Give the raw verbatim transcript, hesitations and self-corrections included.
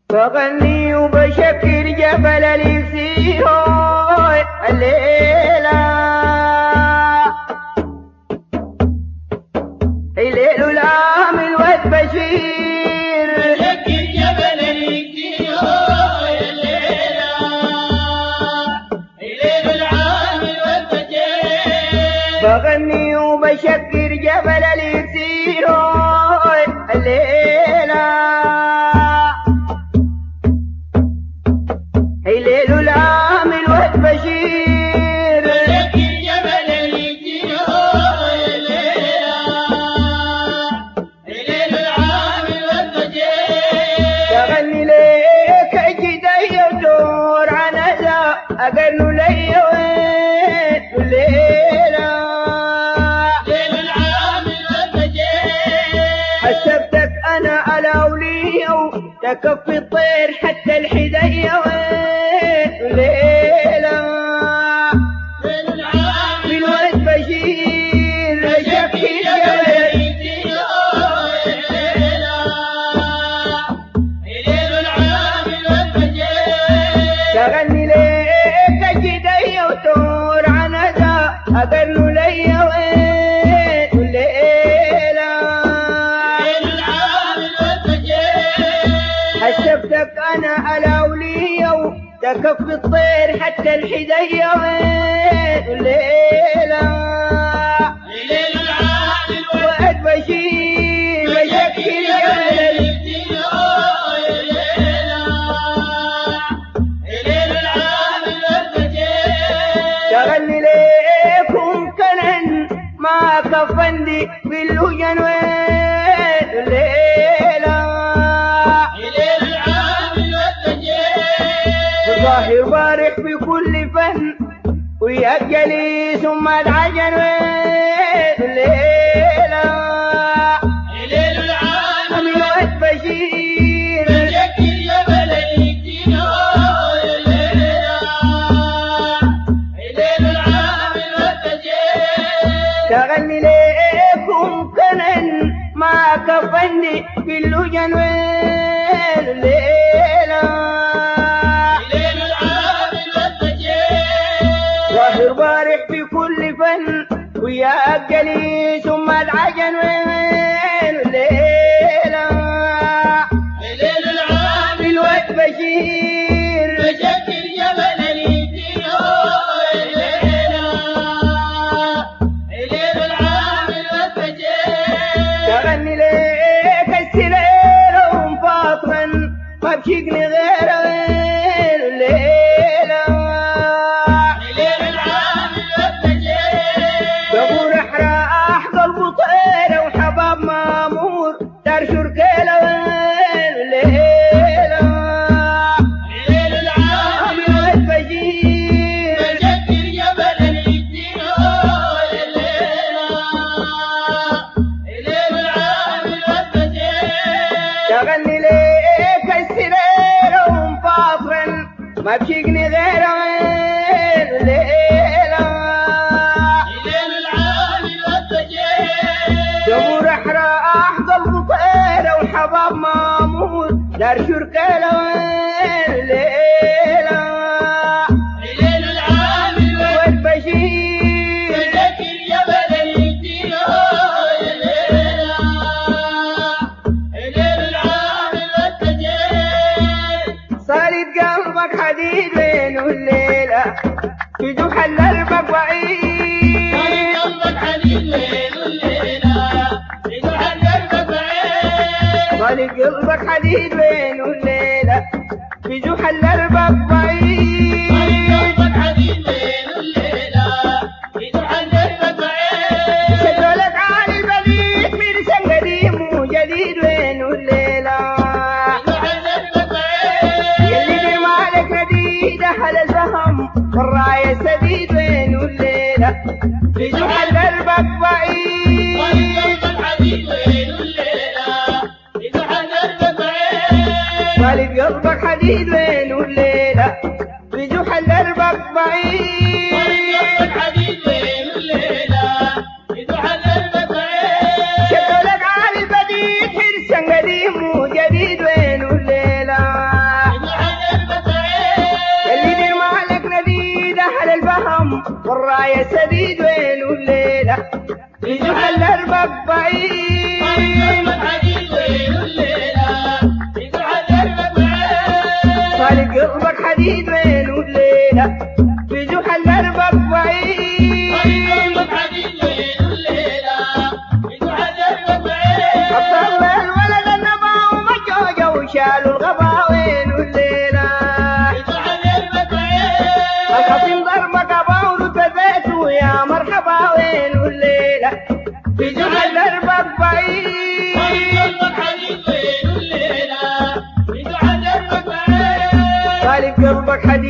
بغني وبشكر جبل اليسير الليلة الليل العامل والبشير بشكر جبل اليسير الليلة الليل العامل والبشير بغني وبشكر جبل اليسير الليلة الليل العامل والبشير بشكر جبل اليسير الليلة الليل العامل والبشير تغني ليك جدي ودور عن ذا أقرن لي وين الليلة الليل العامل والبشير حسبتك أنا على أولية وتكفي الطير حتى الحدية وين الليلة الليل العامل من ولد بشير بشكر شكي جبل جبل اليسير الليلة الليل العامل والبشير تغني ليك جدي وتور عن ذا أقرن لي وين الليلة الليل العامل والبشير حسبتك أنا على أولية وتكفي الطير حتى الحدية وين الليلة الليل العامل وقت بشير بشكر بشكر جبل جبل اليسير الليلة الليل العامل والبشير تغني ليكم كنن ما كفندي بالوجن وين الليلة الليل العامل والبشير ظاهر بارح بكل فن ويأجلي ثم العجن وين الليلة الليل العامل من وقت بشير بشكر جبل اليسير الليلة الليل العامل والبشير تغني ليكم كنن ما كفني بالوجن وين الليلة الليل العامل والبشير ظاهر بارح بكل فن ويا أجلي ثم العجن وين الليلة الليل العامل بالوقت بشير بشكر جبل اليسير الليلة الليل العامل والبشير تغني ليك السرير ومفاطرا ما بشيقني غير وين الليلة الليل العامل والبشير دبور احراح قلبه طير وحباب مامور دار شركيله وين الليلة الليل العامل من البشير بشكر جبل اليسير الليلة الليل العامل والبشير تغني ليك السرير ومفاطرا ما بشيقني غير وين الليلة الليل العامل والبشير دبور احراح قلبه طير وحباب مامور دار شركيله وين الليلة الليل العامل والبشير بشكر جبل اليسير الليلة الليل العامل والبشير صارت قلبك حديد وين الليلة في جحل قلبك بعيد قلبك حديد ليل الليلة يجعل قلبك بعيد صارت قلبك حديد وين الليلة في جحل قلبك بعيد قلبك حديد ليل الليلة يجعل قلبك بعيد شدوا لك عالي البليد مرسم قديم وجديد وين الليلة يجعل قلبك بعيد يلي بمالك نديد أهل الفهم والراية السديد وين الليلة في جحل قلبك بعيد قلبك حديد ليل الليلة يجعل قلبك بعيد والد قلبك حديد وين الليلة في جحل قلبك بعيد قلبك حديد ليل الليلة يجعل قلبك بعيد شدوا لك عالي البديد حرسا قديم وجديد وين الليلة والراية سديد وين الليلة في جحا دربك بعيد طالب قلبك حديد وين الليلة في جحا دربك بعيد أبطال الولد النبا ومجوجة وشالوا الغبا وين الليلة الخصم ضربك أبا ورتبيته يا مرحبا وين الليلة في جحا دربك بعيد طالب قلبك حديد